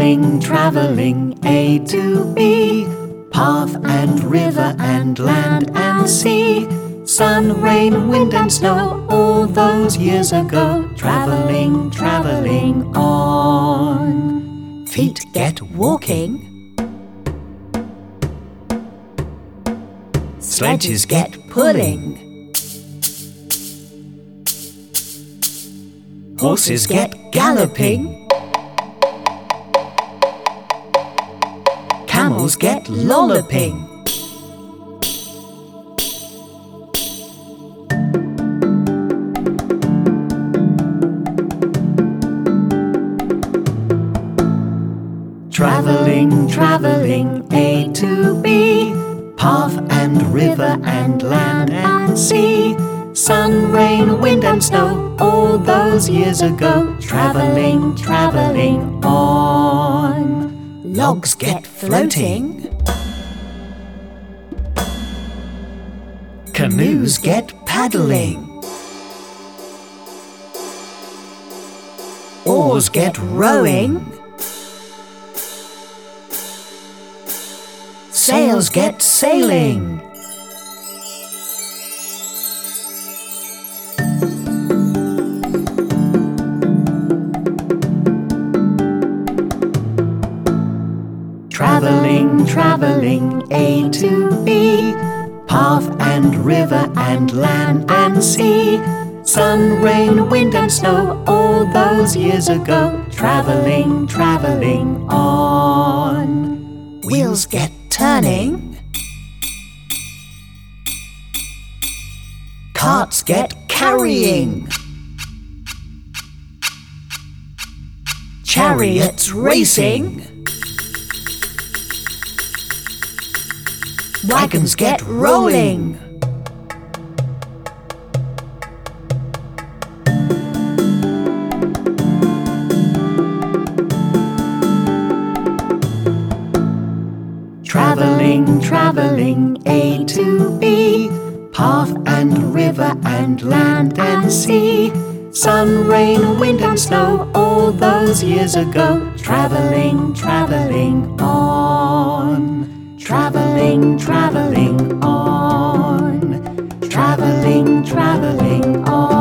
Travelling, travelling, A to B, path and river and land and sea, sun, rain, wind and snow, all those years ago. Travelling, travelling on. Feet get walking, sledges get pulling, horses get galloping, camels get lolloping. Travelling, travelling, A to B, path and river and land and sea, sun, rain, wind and snow, all those years ago. Travelling, travelling on. Logs get floating, canoes get paddling, oars get rowing, sails get sailing. Travelling, travelling, A to B, path and river and land and sea, sun, rain, wind and snow, all those years ago. Travelling, travelling on. Wheels get turning, carts get carrying, chariots racing, wagons get rolling. Travelling, travelling, A to B, path and river and land and sea, sun, rain, wind and snow, all those years ago. Travelling, travelling on. Travelling, travelling on. Travelling, travelling on.